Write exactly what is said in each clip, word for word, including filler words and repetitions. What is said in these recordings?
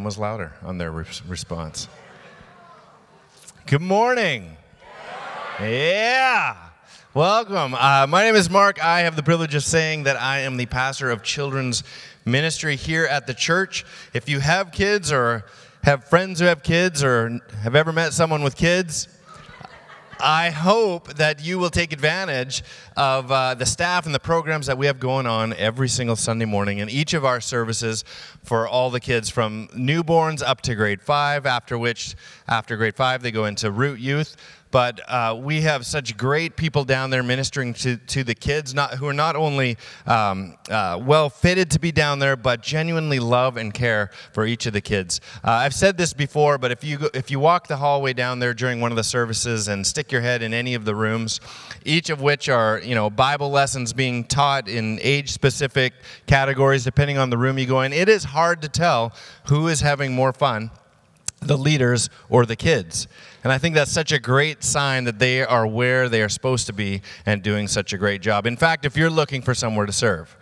volume was louder on their re- response. Good morning. Yeah. Welcome. Uh, my name is Mark. I have the privilege of saying that I am the pastor of children's ministry here at the church. If you have kids or have friends who have kids or have ever met someone with kids, I hope that you will take advantage of uh, the staff and the programs that we have going on every single Sunday morning in each of our services for all the kids from newborns up to grade five, after which, after grade five, they go into Root Youth. But uh, we have such great people down there ministering to, to the kids, not, who are not only um, uh, well-fitted to be down there, but genuinely love and care for each of the kids. Uh, I've said this before, but if you go, if you walk the hallway down there during one of the services and stick your head in any of the rooms, each of which are, you know, Bible lessons being taught in age-specific categories, depending on the room you go in, it is hard to tell who is having more fun, the leaders or the kids. And I think that's such a great sign that they are where they are supposed to be and doing such a great job. In fact, if you're looking for somewhere to serve,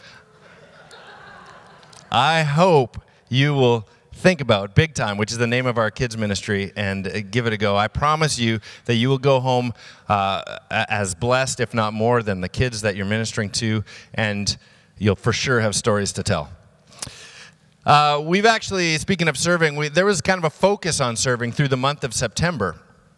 I hope you will think about Big Time, which is the name of our kids ministry, and give it a go. I promise you that you will go home uh, as blessed, if not more, than the kids that you're ministering to, and you'll for sure have stories to tell. Uh, we've actually, speaking of serving, we, there was kind of a focus on serving through the month of September.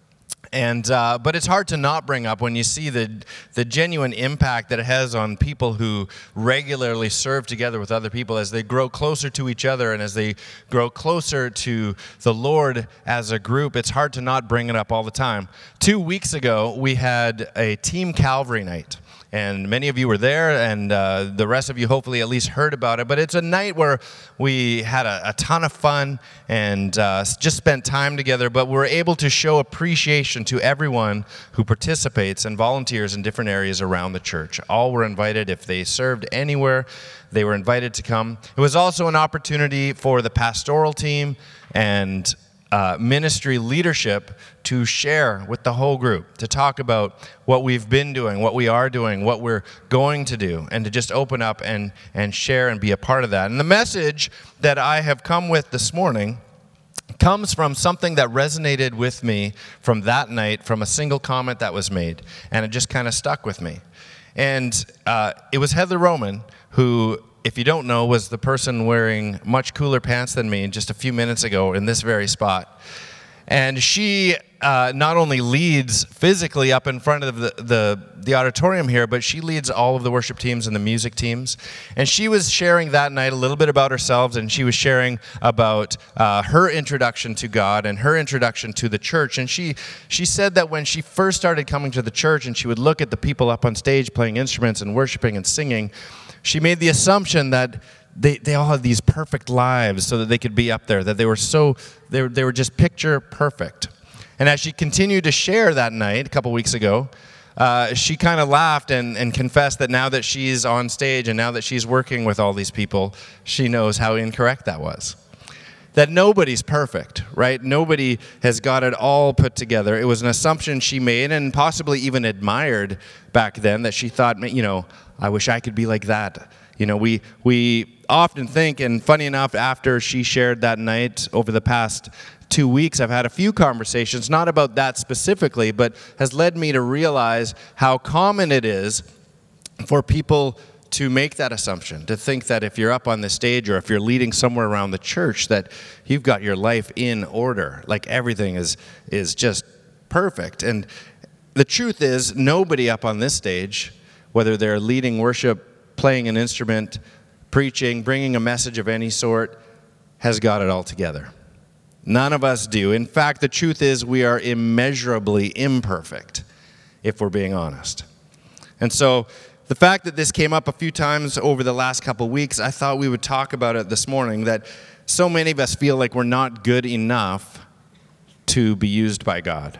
And uh, but it's hard to not bring up when you see the the genuine impact that it has on people who regularly serve together with other people as they grow closer to each other and as they grow closer to the Lord as a group. It's hard to not bring it up all the time. Two weeks ago, we had a Team Calvary night. And many of you were there, and uh, the rest of you hopefully at least heard about it. But it's a night where we had a, a ton of fun and uh, just spent time together. But we're able to show appreciation to everyone who participates and volunteers in different areas around the church. All were invited. If they served anywhere, they were invited to come. It was also an opportunity for the pastoral team and Uh, ministry leadership to share with the whole group, to talk about what we've been doing, what we are doing, what we're going to do, and to just open up and, and share and be a part of that. And the message that I have come with this morning comes from something that resonated with me from that night, from a single comment that was made, and it just kind of stuck with me. And uh, it was Heather Roman who, if you don't know, was the person wearing much cooler pants than me just a few minutes ago in this very spot. And she uh, not only leads physically up in front of the, the, the auditorium here, but she leads all of the worship teams and the music teams. And she was sharing that night a little bit about herself, and she was sharing about uh, her introduction to God and her introduction to the church. And she, she said that when she first started coming to the church and she would look at the people up on stage playing instruments and worshiping and singing, she made the assumption that they, they all had these perfect lives so that they could be up there, that they were so, they were, they were just picture perfect. And as she continued to share that night, a couple weeks ago, uh, she kind of laughed and, and confessed that now that she's on stage and now that she's working with all these people, she knows how incorrect that was. That nobody's perfect, right? Nobody has got it all put together. It was an assumption she made and possibly even admired back then, that she thought, you know, I wish I could be like that. You know, we we often think, and funny enough, after she shared that night over the past two weeks, I've had a few conversations, not about that specifically, but has led me to realize how common it is for people to make that assumption, to think that if you're up on the stage or if you're leading somewhere around the church, that you've got your life in order, like everything is is just perfect. And the truth is, nobody up on this stage, whether they're leading worship, playing an instrument, preaching, bringing a message of any sort, has got it all together. None of us do. In fact, the truth is we are immeasurably imperfect, if we're being honest. And so the fact that this came up a few times over the last couple weeks, I thought we would talk about it this morning, that so many of us feel like we're not good enough to be used by God.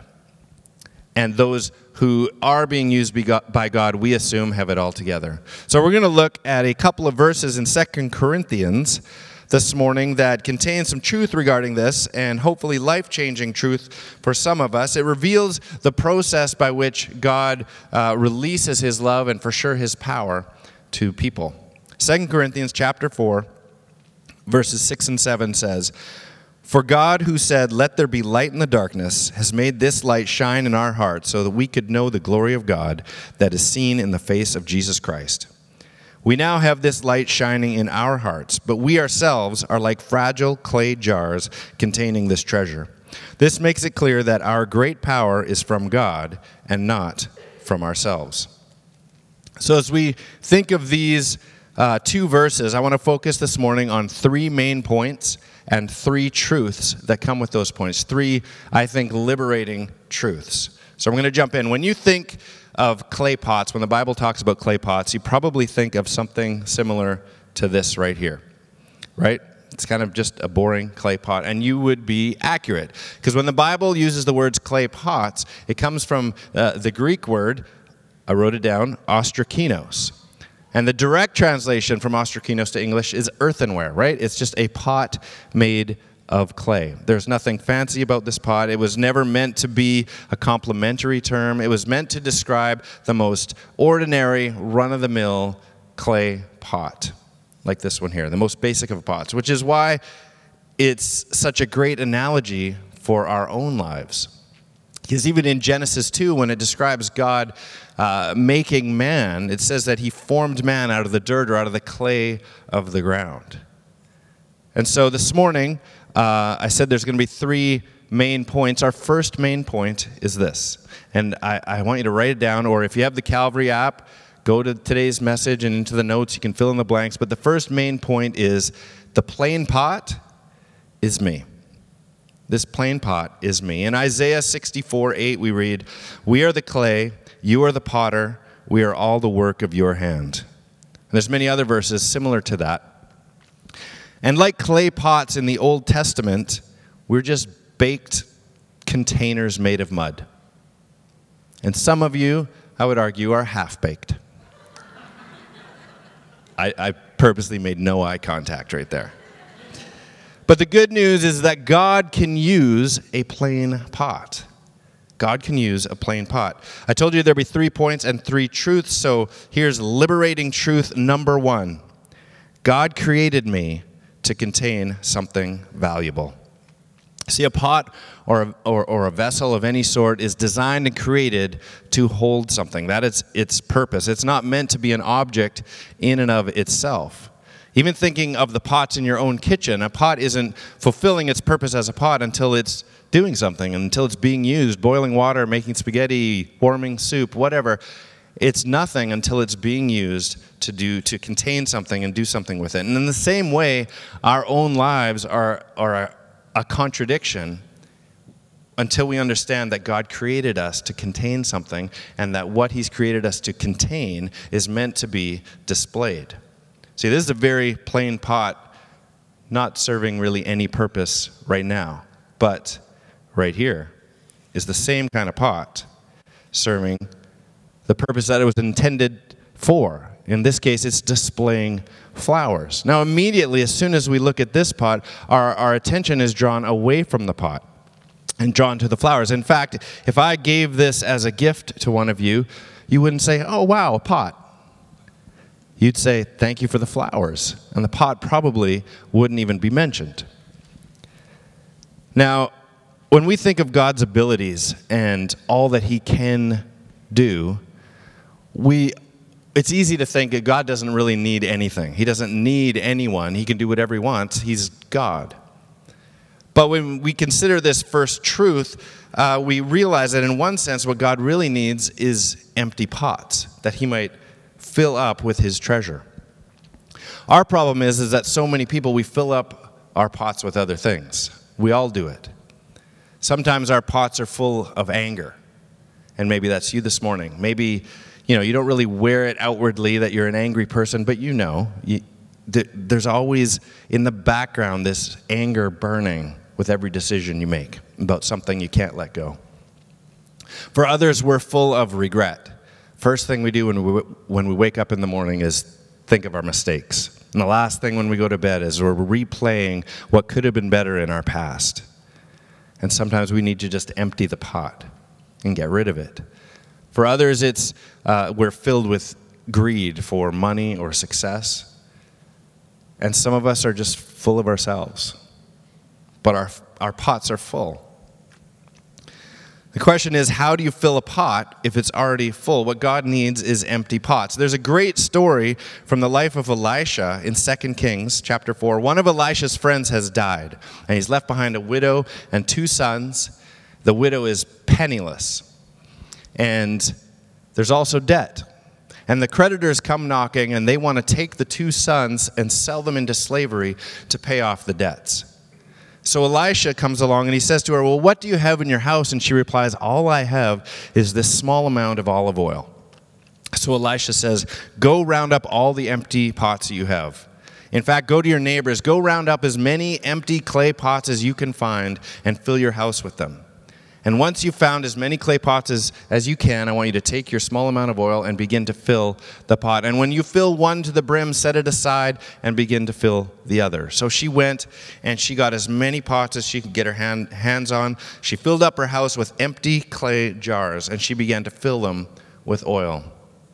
And those who are being used by God, we assume, have it all together. So we're going to look at a couple of verses in Second Corinthians this morning that contain some truth regarding this, and hopefully life-changing truth for some of us. It reveals the process by which God uh, releases his love and for sure his power to people. Second Corinthians chapter four, verses six and seven says, For God, who said, 'Let there be light in the darkness,' has made this light shine in our hearts so that we could know the glory of God that is seen in the face of Jesus Christ. We now have this light shining in our hearts, but we ourselves are like fragile clay jars containing this treasure. This makes it clear that our great power is from God and not from ourselves." So as we think of these uh, two verses, I want to focus this morning on three main points and three truths that come with those points. Three, I think, liberating truths. So I'm going to jump in. When you think of clay pots, when the Bible talks about clay pots, you probably think of something similar to this right here, right? It's kind of just a boring clay pot, and you would be accurate. Because when the Bible uses the words clay pots, it comes from uh, the Greek word, I wrote it down, ostrakinos. And the direct translation from ostrakinos to English is earthenware, right? It's just a pot made of clay. There's nothing fancy about this pot. It was never meant to be a complimentary term. It was meant to describe the most ordinary, run-of-the-mill clay pot, like this one here, the most basic of pots, which is why it's such a great analogy for our own lives. Because even in Genesis two, when it describes God uh, making man, it says that he formed man out of the dirt or out of the clay of the ground. And so this morning, uh, I said there's going to be three main points. Our first main point is this. And I, I want you to write it down, or if you have the Calvary app, go to today's message and into the notes. You can fill in the blanks. But the first main point is the plain pot is me. This plain pot is me. In Isaiah sixty-four eight, we read, "We are the clay, you are the potter, we are all the work of your hand." And there's many other verses similar to that. And like clay pots in the Old Testament, we're just baked containers made of mud. And some of you, I would argue, are half-baked. I, I purposely made no eye contact right there. But the good news is that God can use a plain pot. God can use a plain pot. I told you there'd be three points and three truths, so here's liberating truth number one. God created me to contain something valuable. See, a pot or a, or, or a vessel of any sort is designed and created to hold something. That is its purpose. It's not meant to be an object in and of itself. Even thinking of the pots in your own kitchen, a pot isn't fulfilling its purpose as a pot until it's doing something, until it's being used, boiling water, making spaghetti, warming soup, whatever. It's nothing until it's being used to do to contain something and do something with it. And in the same way, our own lives are, are a, a contradiction until we understand that God created us to contain something and that what he's created us to contain is meant to be displayed. See, this is a very plain pot, not serving really any purpose right now. But right here is the same kind of pot serving the purpose that it was intended for. In this case, it's displaying flowers. Now, immediately, as soon as we look at this pot, our, our attention is drawn away from the pot and drawn to the flowers. In fact, if I gave this as a gift to one of you, you wouldn't say, "Oh, wow, a pot." You'd say, "Thank you for the flowers." And the pot probably wouldn't even be mentioned. Now, when we think of God's abilities and all that he can do, we it's easy to think that God doesn't really need anything. He doesn't need anyone. He can do whatever he wants. He's God. But when we consider this first truth, uh, we realize that in one sense, what God really needs is empty pots, that he might fill up with his treasure. Our problem is, is that so many people, we fill up our pots with other things. We all do it. Sometimes our pots are full of anger. And maybe that's you this morning. Maybe, you know, you don't really wear it outwardly that you're an angry person, but you know, you, th- there's always in the background this anger burning with every decision you make about something you can't let go. For others, we're full of regret. First thing we do when we, when we wake up in the morning is think of our mistakes. And the last thing when we go to bed is we're replaying what could have been better in our past. And sometimes we need to just empty the pot and get rid of it. For others, it's uh, we're filled with greed for money or success. And some of us are just full of ourselves. but our, our pots are full. The question is, how do you fill a pot if it's already full? What God needs is empty pots. There's a great story from the life of Elisha in Second Kings chapter four. One of Elisha's friends has died, and he's left behind a widow and two sons. The widow is penniless, and there's also debt. And the creditors come knocking, and they want to take the two sons and sell them into slavery to pay off the debts. So Elisha comes along and he says to her, well, what do you have in your house? And she replies, all I have is this small amount of olive oil. So Elisha says, go round up all the empty pots you have. In fact, go to your neighbors, go round up as many empty clay pots as you can find and fill your house with them. And once you've found as many clay pots as, as you can, I want you to take your small amount of oil and begin to fill the pot. And when you fill one to the brim, set it aside and begin to fill the other. So she went and she got as many pots as she could get her hand, hands on. She filled up her house with empty clay jars, and she began to fill them with oil.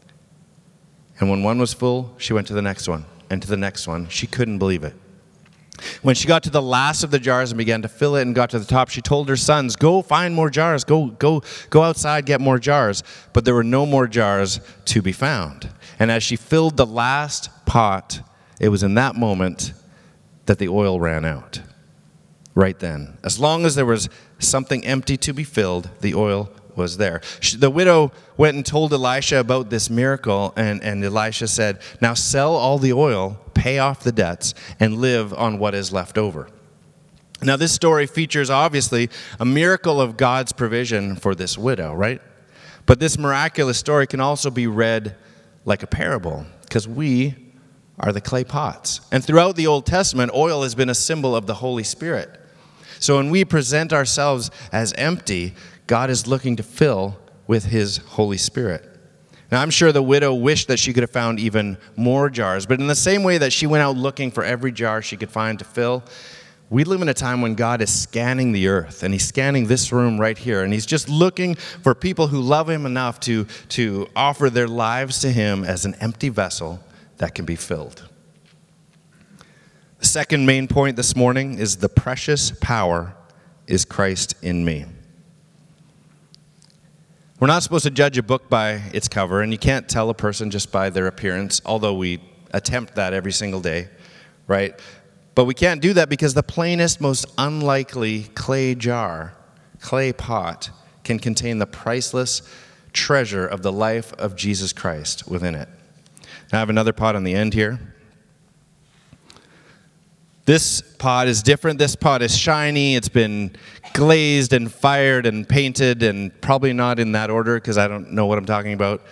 And when one was full, she went to the next one and to the next one. She couldn't believe it. When she got to the last of the jars and began to fill it and got to the top, she told her sons, go find more jars, go, go, go outside, get more jars. But there were no more jars to be found. And as she filled the last pot, it was in that moment that the oil ran out. Right then. As long as there was something empty to be filled, the oil was there. She, the widow went and told Elisha about this miracle, and, and Elisha said, now sell all the oil, pay off the debts, and live on what is left over. Now this story features obviously a miracle of God's provision for this widow, right? But this miraculous story can also be read like a parable, because we are the clay pots. And throughout the Old Testament, oil has been a symbol of the Holy Spirit. So when we present ourselves as empty, God is looking to fill with his Holy Spirit. Now, I'm sure the widow wished that she could have found even more jars, but in the same way that she went out looking for every jar she could find to fill, we live in a time when God is scanning the earth, and he's scanning this room right here, and he's just looking for people who love him enough to, to offer their lives to him as an empty vessel that can be filled. The second main point this morning is the precious power is Christ in me. We're not supposed to judge a book by its cover, and you can't tell a person just by their appearance, although we attempt that every single day, right? But we can't do that because the plainest, most unlikely clay jar, clay pot, can contain the priceless treasure of the life of Jesus Christ within it. Now I have another pot on the end here. This pot is different. This pot is shiny. It's been glazed and fired and painted, and probably not in that order because I don't know what I'm talking about.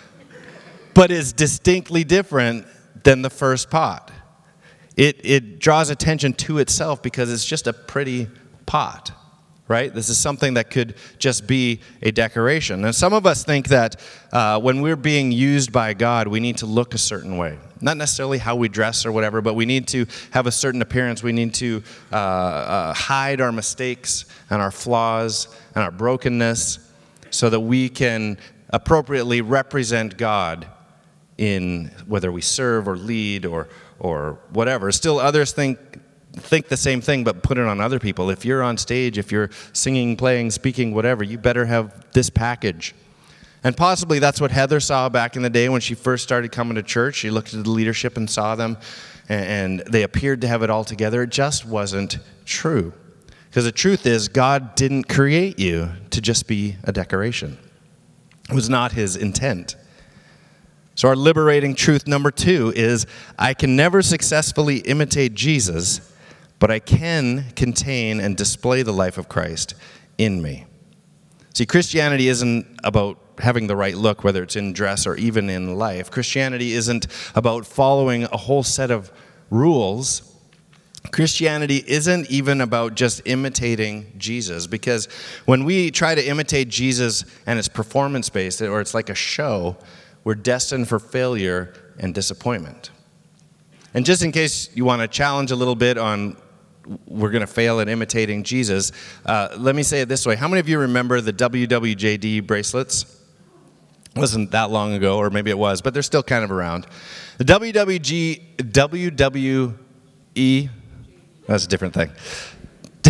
But it's distinctly different than the first pot. It, it draws attention to itself because it's just a pretty pot, right? This is something that could just be a decoration. And some of us think that uh, when we're being used by God, we need to look a certain way. Not necessarily how we dress or whatever, but we need to have a certain appearance. We need to uh, uh, hide our mistakes and our flaws and our brokenness so that we can appropriately represent God in whether we serve or lead or or whatever. Still, others think think the same thing, but put it on other people. If you're on stage, if you're singing, playing, speaking, whatever, you better have this package. And possibly that's what Heather saw back in the day when she first started coming to church. She looked at the leadership and saw them, and they appeared to have it all together. It just wasn't true. Because the truth is, God didn't create you to just be a decoration. It was not his intent. So our liberating truth number two is, I can never successfully imitate Jesus, but I can contain and display the life of Christ in me. See, Christianity isn't about having the right look, whether it's in dress or even in life. Christianity isn't about following a whole set of rules. Christianity isn't even about just imitating Jesus, because when we try to imitate Jesus and it's performance-based, or it's like a show, we're destined for failure and disappointment. And just in case you want to challenge a little bit on we're going to fail at imitating Jesus, uh, let me say it this way. How many of you remember the W W J D bracelets? It wasn't that long ago, or maybe it was, but they're still kind of around. The W W G, W W E, that's a different thing.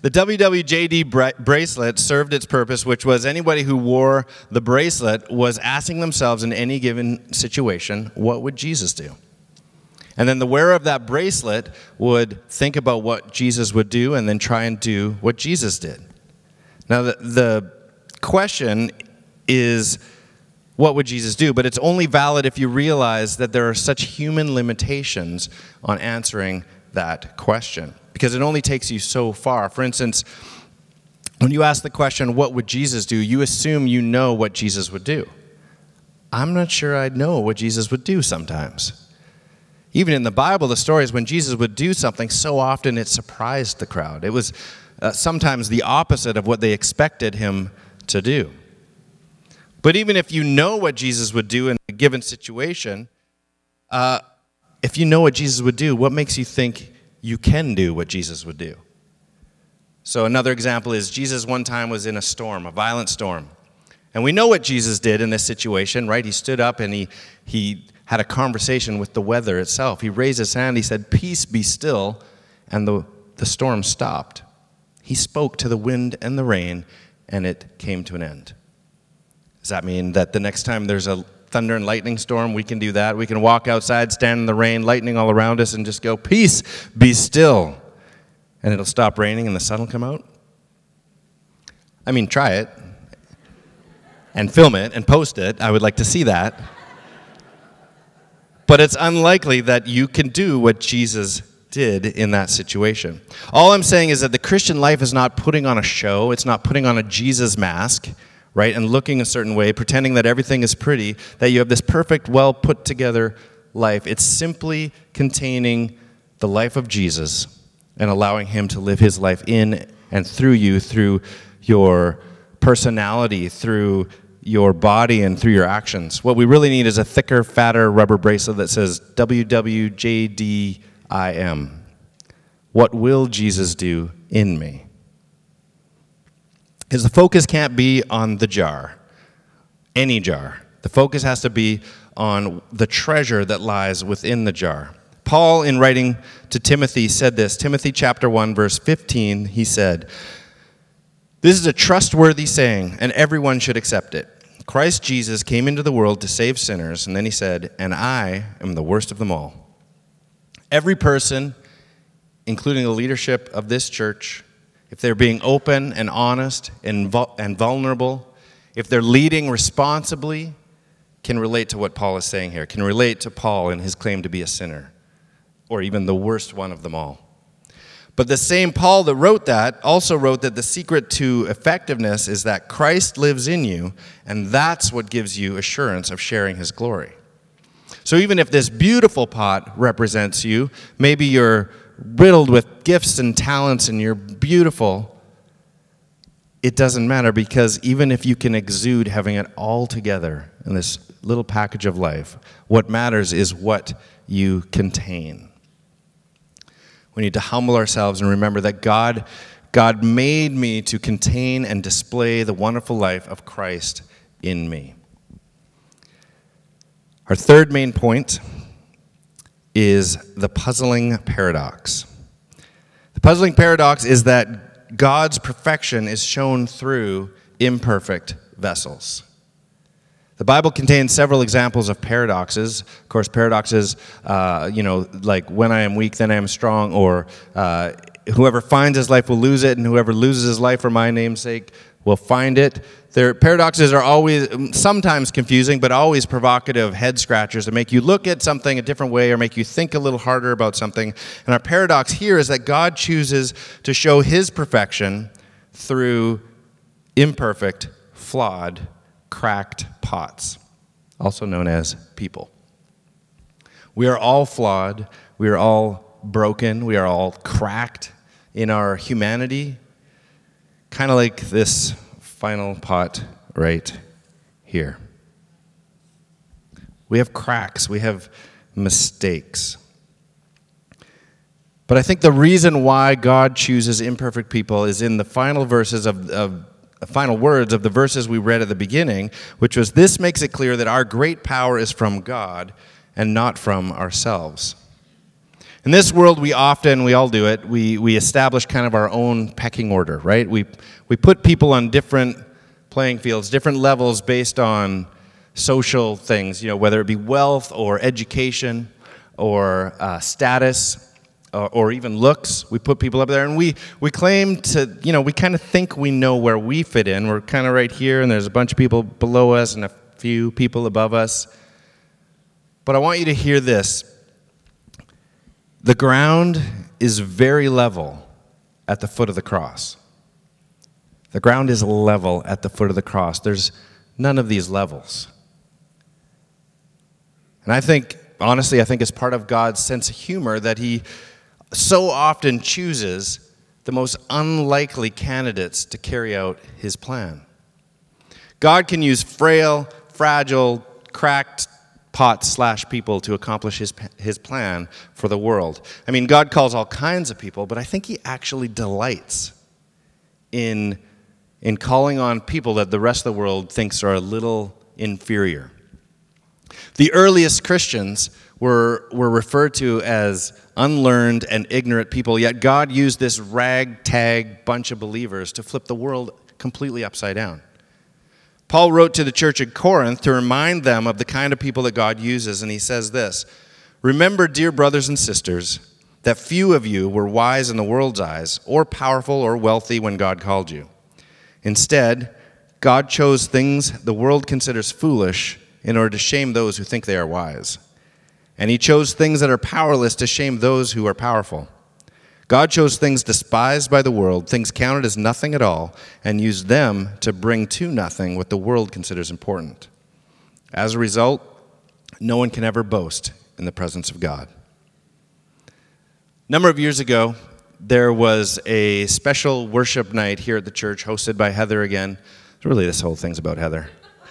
The W W J D bra- bracelet served its purpose, which was anybody who wore the bracelet was asking themselves in any given situation, what would Jesus do? And then the wearer of that bracelet would think about what Jesus would do and then try and do what Jesus did. Now, the, the question is, what would Jesus do? But it's only valid if you realize that there are such human limitations on answering that question, because it only takes you so far. For instance, when you ask the question, what would Jesus do, you assume you know what Jesus would do. I'm not sure I'd know what Jesus would do sometimes. Even in the Bible, the stories when Jesus would do something, so often it surprised the crowd. It was uh, sometimes the opposite of what they expected him to do. But even if you know what Jesus would do in a given situation, uh, if you know what Jesus would do, what makes you think you can do what Jesus would do? So another example is Jesus one time was in a storm, a violent storm. And we know what Jesus did in this situation, right? He stood up and he he had a conversation with the weather itself. He raised his hand, he said, "Peace, be still," and the, the storm stopped. He spoke to the wind and the rain, and it came to an end. Does that mean that the next time there's a thunder and lightning storm, we can do that? We can walk outside, stand in the rain, lightning all around us, and just go, "Peace, be still," and it'll stop raining and the sun will come out? I mean, try it and film it and post it. I would like to see that. But it's unlikely that you can do what Jesus did in that situation. All I'm saying is that the Christian life is not putting on a show. It's not putting on a Jesus mask, right, and looking a certain way, pretending that everything is pretty, that you have this perfect, well put together life. It's simply containing the life of Jesus and allowing him to live his life in and through you, through your personality, through your body, and through your actions. What we really need is a thicker, fatter rubber bracelet that says W W J D I M. What will Jesus do in me? Because the focus can't be on the jar, any jar. The focus has to be on the treasure that lies within the jar. Paul, in writing to Timothy, said this. Timothy chapter one, verse fifteen, he said, "This is a trustworthy saying, and everyone should accept it. Christ Jesus came into the world to save sinners," and then he said, "and I am the worst of them all." Every person, including the leadership of this church, if they're being open and honest and, vul- and vulnerable, if they're leading responsibly, can relate to what Paul is saying here, can relate to Paul and his claim to be a sinner, or even the worst one of them all. But the same Paul that wrote that also wrote that the secret to effectiveness is that Christ lives in you, and that's what gives you assurance of sharing his glory. So even if this beautiful pot represents you, maybe you're riddled with gifts and talents and you're beautiful, it doesn't matter, because even if you can exude having it all together in this little package of life, what matters is what you contain. We need to humble ourselves and remember that God, God made me to contain and display the wonderful life of Christ in me. Our third main point is the puzzling paradox. The puzzling paradox is that God's perfection is shown through imperfect vessels. The Bible contains several examples of paradoxes. Of course, paradoxes, uh, you know, like when I am weak, then I am strong, or uh, whoever finds his life will lose it, and whoever loses his life for my name's sake will find it. Their paradoxes are always, sometimes confusing, but always provocative head scratchers that make you look at something a different way or make you think a little harder about something. And our paradox here is that God chooses to show his perfection through imperfect, flawed, cracked pots, also known as people. We are all flawed. We are all broken. We are all cracked in our humanity, kind of like this final pot right here. We have cracks. We have mistakes. But I think the reason why God chooses imperfect people is in the final verses of, of The final words of the verses we read at the beginning, which was, "This makes it clear that our great power is from God and not from ourselves." In this world, we often, we all do it, we, we establish kind of our own pecking order, right? We, we put people on different playing fields, different levels based on social things, you know, whether it be wealth or education or uh, status or, or even looks. We put people up there, and we, we claim to, you know, we kind of think we know where we fit in. We're kind of right here, and there's a bunch of people below us and a few people above us. But I want you to hear this. The ground is very level at the foot of the cross. The ground is level at the foot of the cross. There's none of these levels. And I think, honestly, I think it's part of God's sense of humor that he so often chooses the most unlikely candidates to carry out his plan. God can use frail, fragile, cracked pots slash people to accomplish his his plan for the world. I mean, God calls all kinds of people, but I think he actually delights in, in calling on people that the rest of the world thinks are a little inferior. The earliest Christians were, were referred to as unlearned and ignorant people, yet God used this ragtag bunch of believers to flip the world completely upside down. Paul wrote to the church at Corinth to remind them of the kind of people that God uses, and he says this, "Remember, dear brothers and sisters, that few of you were wise in the world's eyes, or powerful or wealthy when God called you. Instead, God chose things the world considers foolish in order to shame those who think they are wise. And he chose things that are powerless to shame those who are powerful. God chose things despised by the world, things counted as nothing at all, and used them to bring to nothing what the world considers important. As a result, no one can ever boast in the presence of God." A number of years ago, there was a special worship night here at the church hosted by Heather again. Really, this whole thing's about Heather.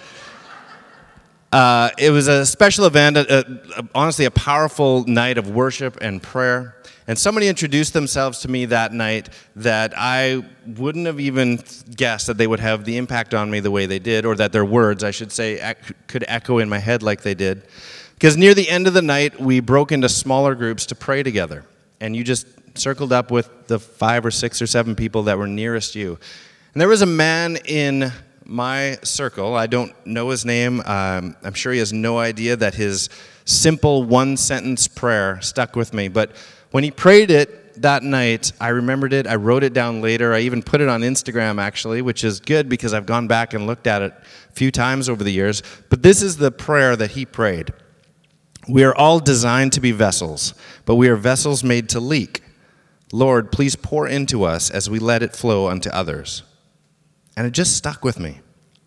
Uh, it was a special event, a, a, honestly a powerful night of worship and prayer. And somebody introduced themselves to me that night that I wouldn't have even guessed that they would have the impact on me the way they did, or that their words, I should say, ec- could echo in my head like they did. Because near the end of the night, we broke into smaller groups to pray together. And you just circled up with the five or six or seven people that were nearest you. And there was a man in my circle. I don't know his name. Um, I'm sure he has no idea that his simple one-sentence prayer stuck with me. But when he prayed it that night, I remembered it. I wrote it down later. I even put it on Instagram, actually, which is good because I've gone back and looked at it a few times over the years. But this is the prayer that he prayed. "We are all designed to be vessels, but we are vessels made to leak. Lord, please pour into us as we let it flow unto others." And it just stuck with me.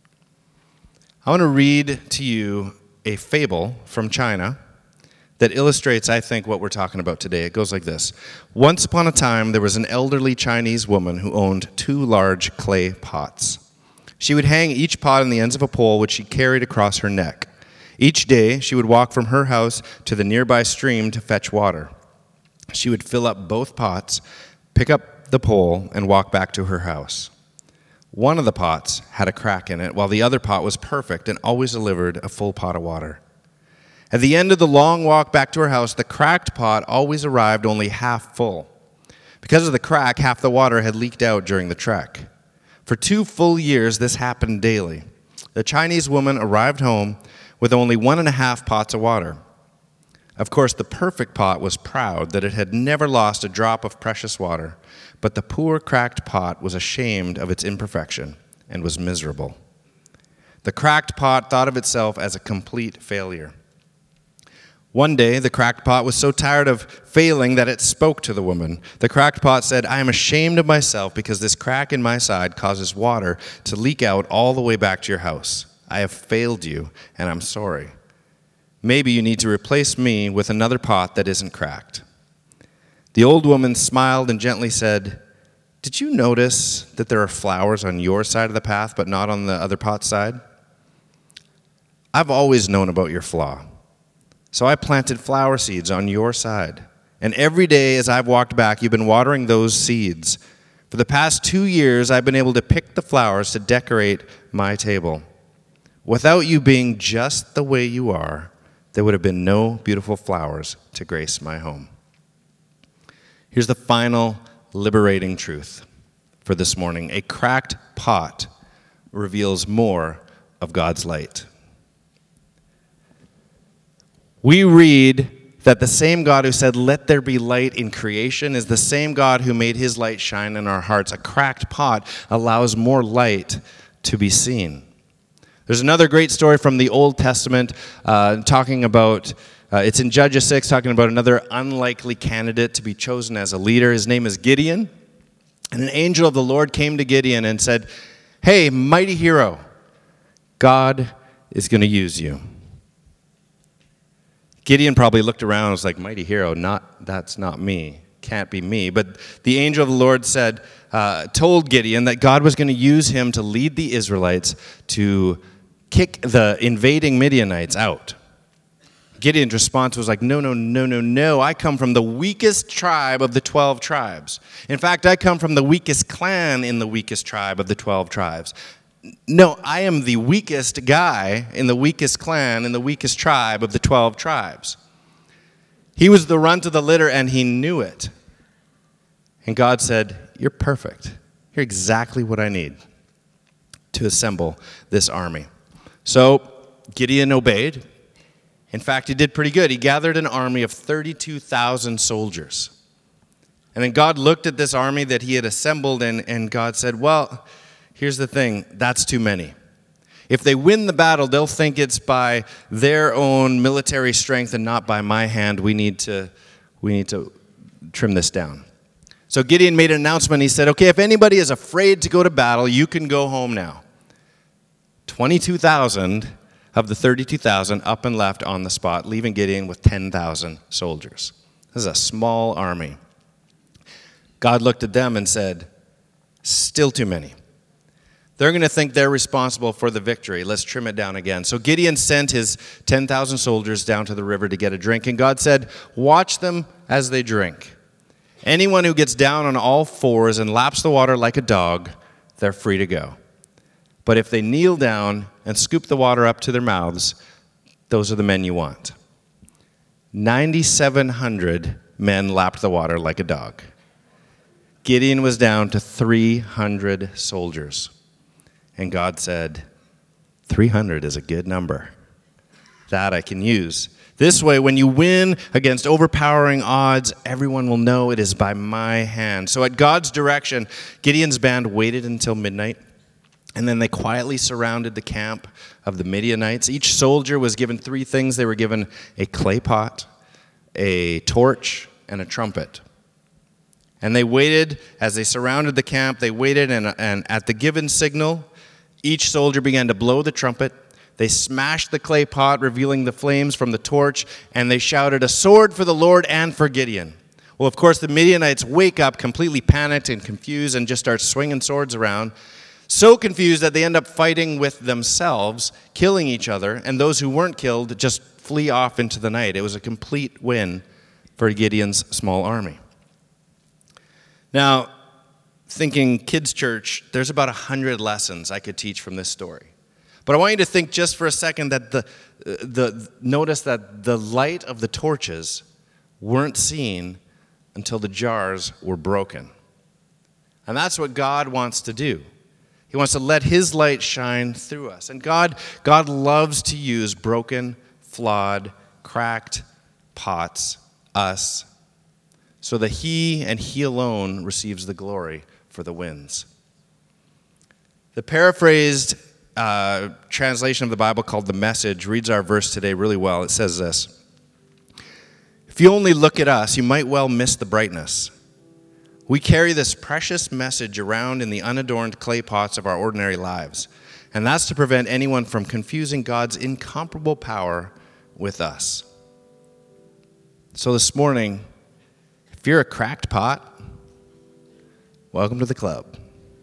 I want to read to you a fable from China that illustrates, I think, what we're talking about today. It goes like this. Once upon a time, there was an elderly Chinese woman who owned two large clay pots. She would hang each pot on the ends of a pole, which she carried across her neck. Each day, she would walk from her house to the nearby stream to fetch water. She would fill up both pots, pick up the pole, and walk back to her house. One of the pots had a crack in it, while the other pot was perfect and always delivered a full pot of water. At the end of the long walk back to her house, the cracked pot always arrived only half full. Because of the crack, half the water had leaked out during the trek. For two full years, this happened daily. The Chinese woman arrived home with only one and a half pots of water. Of course, the perfect pot was proud that it had never lost a drop of precious water, but the poor cracked pot was ashamed of its imperfection and was miserable. The cracked pot thought of itself as a complete failure. One day, the cracked pot was so tired of failing that it spoke to the woman. The cracked pot said, "I am ashamed of myself because this crack in my side causes water to leak out all the way back to your house. I have failed you, and I'm sorry. Maybe you need to replace me with another pot that isn't cracked." The old woman smiled and gently said, "Did you notice that there are flowers on your side of the path but not on the other pot's side? I've always known about your flaw. So I planted flower seeds on your side. And every day as I've walked back, you've been watering those seeds. For the past two years, I've been able to pick the flowers to decorate my table. Without you being just the way you are, there would have been no beautiful flowers to grace my home." Here's the final liberating truth for this morning. A cracked pot reveals more of God's light. We read that the same God who said, "Let there be light" in creation is the same God who made his light shine in our hearts. A cracked pot allows more light to be seen. There's another great story from the Old Testament uh, talking about, uh, it's in Judges six, talking about another unlikely candidate to be chosen as a leader. His name is Gideon. And an angel of the Lord came to Gideon and said, "Hey, mighty hero, God is going to use you." Gideon probably looked around and was like, "Mighty hero, not that's not me. Can't be me." But the angel of the Lord said, uh, told Gideon that God was going to use him to lead the Israelites to kick the invading Midianites out. Gideon's response was like, "No, no, no, no, no. I come from the weakest tribe of the twelve tribes. In fact, I come from the weakest clan in the weakest tribe of the twelve tribes. No, I am the weakest guy in the weakest clan in the weakest tribe of the twelve tribes." He was the runt of the litter, and he knew it. And God said, "You're perfect. You're exactly what I need to assemble this army." So Gideon obeyed. In fact, he did pretty good. He gathered an army of thirty-two thousand soldiers. And then God looked at this army that he had assembled, and, and God said, "Well, here's the thing, that's too many. If they win the battle, they'll think it's by their own military strength and not by my hand. We need to, we need to trim this down." So Gideon made an announcement. He said, "Okay, if anybody is afraid to go to battle, you can go home now." twenty-two thousand of the thirty-two thousand up and left on the spot, leaving Gideon with ten thousand soldiers. This is a small army. God looked at them and said, "Still too many. They're going to think they're responsible for the victory. Let's trim it down again." So Gideon sent his ten thousand soldiers down to the river to get a drink. And God said, "Watch them as they drink. Anyone who gets down on all fours and laps the water like a dog, they're free to go. But if they kneel down and scoop the water up to their mouths, those are the men you want." nine thousand seven hundred men lapped the water like a dog. Gideon was down to three hundred soldiers. And God said, three hundred is a good number. That I can use. This way, when you win against overpowering odds, everyone will know it is by my hand. So at God's direction, Gideon's band waited until midnight, and then they quietly surrounded the camp of the Midianites. Each soldier was given three things. They were given a clay pot, a torch, and a trumpet. And they waited as they surrounded the camp. They waited, and, and at the given signal, each soldier began to blow the trumpet. They smashed the clay pot, revealing the flames from the torch, and they shouted, "A sword for the Lord and for Gideon." Well, of course, the Midianites wake up completely panicked and confused and just start swinging swords around. So confused that they end up fighting with themselves, killing each other, and those who weren't killed just flee off into the night. It was a complete win for Gideon's small army. Now, thinking kids' church, there's about a hundred lessons I could teach from this story. But I want you to think just for a second that the, the notice that the light of the torches weren't seen until the jars were broken. And that's what God wants to do. He wants to let his light shine through us. And God, God loves to use broken, flawed, cracked pots, us, so that he and he alone receives the glory for the wins. The paraphrased uh, translation of the Bible called The Message reads our verse today really well. It says this: "If you only look at us, you might well miss the brightness. We carry this precious message around in the unadorned clay pots of our ordinary lives, and that's to prevent anyone from confusing God's incomparable power with us." So this morning, if you're a cracked pot, welcome to the club.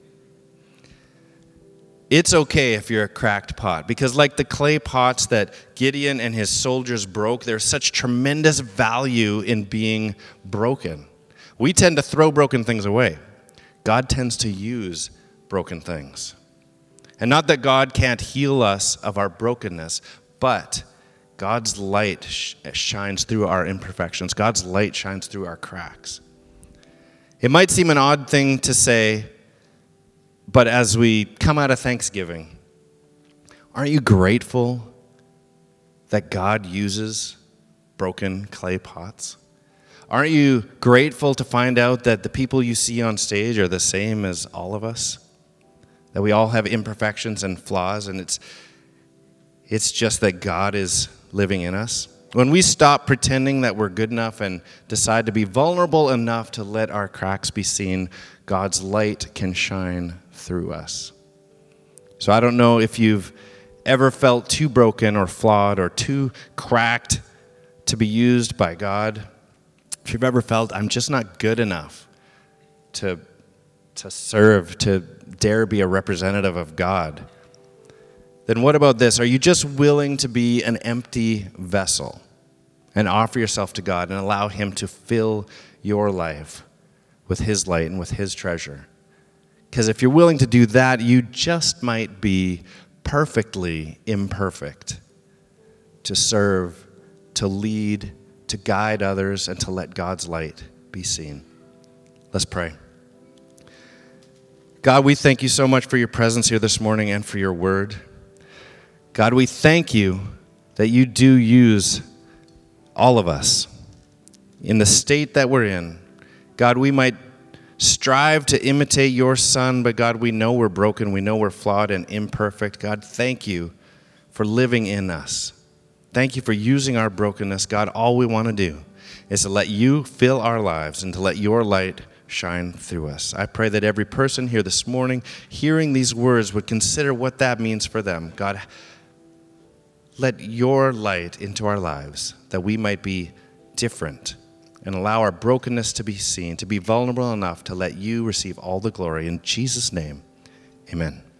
It's okay if you're a cracked pot, because like the clay pots that Gideon and his soldiers broke, there's such tremendous value in being broken. We tend to throw broken things away. God tends to use broken things. And not that God can't heal us of our brokenness, but God's light sh- shines through our imperfections. God's light shines through our cracks. It might seem an odd thing to say, but as we come out of Thanksgiving, aren't you grateful that God uses broken clay pots? Aren't you grateful to find out that the people you see on stage are the same as all of us? That we all have imperfections and flaws, and it's it's just that God is living in us. When we stop pretending that we're good enough and decide to be vulnerable enough to let our cracks be seen, God's light can shine through us. So I don't know if you've ever felt too broken or flawed or too cracked to be used by God. If you've ever felt, I'm just not good enough to, to serve, to dare be a representative of God, then what about this? Are you just willing to be an empty vessel and offer yourself to God and allow Him to fill your life with His light and with His treasure? Because if you're willing to do that, you just might be perfectly imperfect to serve, to lead, to guide others, and to let God's light be seen. Let's pray. God, we thank you so much for your presence here this morning and for your word. God, we thank you that you do use all of us in the state that we're in. God, we might strive to imitate your Son, but God, we know we're broken, we know we're flawed and imperfect. God, thank you for living in us. Thank you for using our brokenness. God, all we want to do is to let you fill our lives and to let your light shine through us. I pray that every person here this morning hearing these words would consider what that means for them. God, let your light into our lives that we might be different and allow our brokenness to be seen, to be vulnerable enough to let you receive all the glory. In Jesus' name, amen.